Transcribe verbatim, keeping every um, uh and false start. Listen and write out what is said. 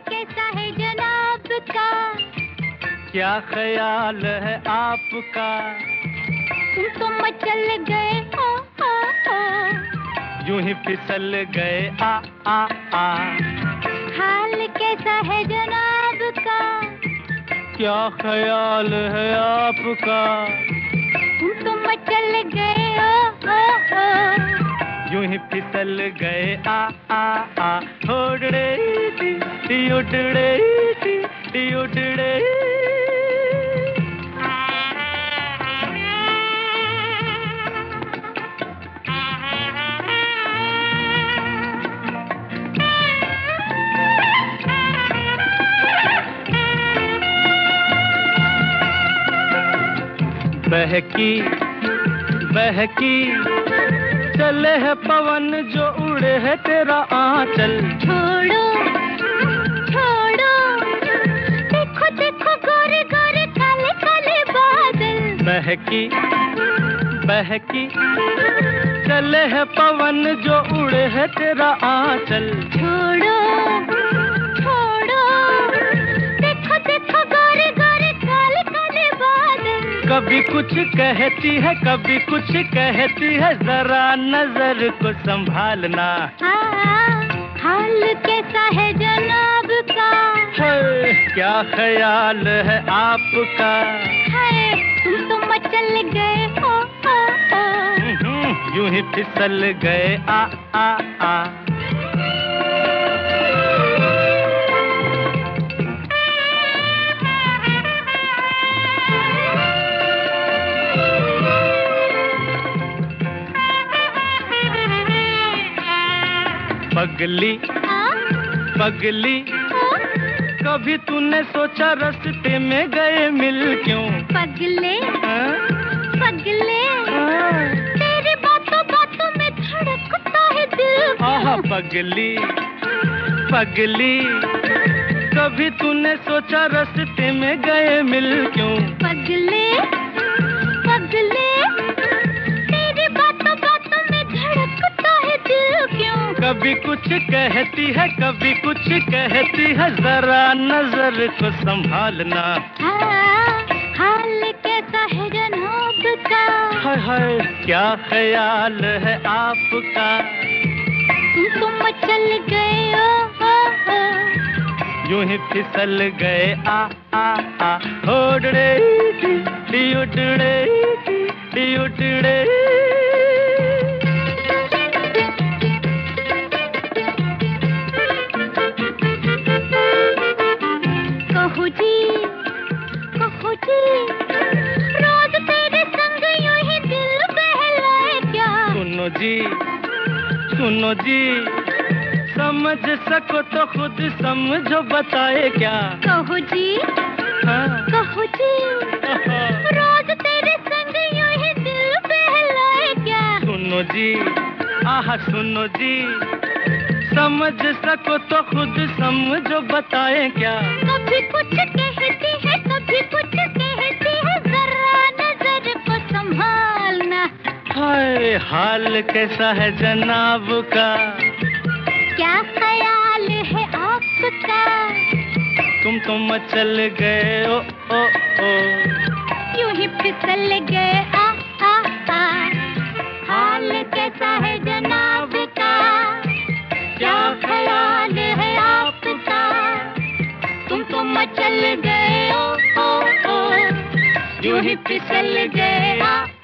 कैसा है जनाब का? क्या ख्याल है आपका? तुम तो मचल गए ओ ओ ओ, यूं ही फिसल गए आ आ आ। हाल कैसा है जनाब का? क्या ख्याल है आपका? तुम तो मचल गए ओ ओ ओ, यूं ही फिसल गए आ आ आ। उड़ड़े टी टी उड़ड़े टी टी उड़ड़े। बहकी बहकी चले है पवन जो उड़े है तेरा आंचल। छोड़ो छोड़ो, देखो देखो गोरे गोरे काले काले बादल। बहकी बहकी चले है पवन जो उड़े है तेरा आंचल। छोड़ो छोड़ो, देखो देखो गोरे गोरे काले काले बादल। कभी कुछ कहती है कभी कुछ कहती है, जरा नजर को संभालना। हाँ, हाल कैसा है जनाब का? है, क्या ख्याल है आपका? है, तुम तो मचल गए ओ ओ ओ, यूं ही फिसल गए आ आ आ। पगली पगली कभी तूने सोचा रास्ते में गए मिल क्यों? पगले हाँ? पगले, हाँ? तेरी बातों बातों में धड़कता है दिल। आहा पगली पगली कभी तूने सोचा रास्ते में गए मिल क्यों? पगले पगले, तेरी बातों बातों में धड़कता है दिल क्यों? कभी कुछ कहती है कभी कुछ कहती है, जरा नजर को संभालना। हाँ, हाल कैसा है जनाब का? हाय हाय, क्या ख्याल है आपका? तुम तो मचल गए ओ ओ ओ, यूं ही फिसल गए आ आ आ। उड़ड़े टी टी उड़ड़े टी टी उड़ड़े। कहू जी कहू जी, रोज तेरे संग यूं ही दिल बहलाए क्या? सुनो जी सुनो जी, समझ सको तो खुद समझो, बताए क्या? कहू जी हाँ? कहू जी, रोज तेरे संग यूं ही दिल बहलाए क्या? सुनो जी आह सुनो जी, समझ सको तो खुद समझो, बताए क्या? कभी कुछ कहती है कभी कुछ कहती है, जरा नजर को संभालना। हाय, हाल कैसा है जनाब का? क्या ख्याल है आपका? तुम तो मचल गए ओ ओ ओ, यूं ही फिसल गए आ आ आ। हाल कैसा है जनाब का? क्या ख्याल है आपका? तुम तो मचल गए ओ ओ ओ, यूं ही फिसल गए आ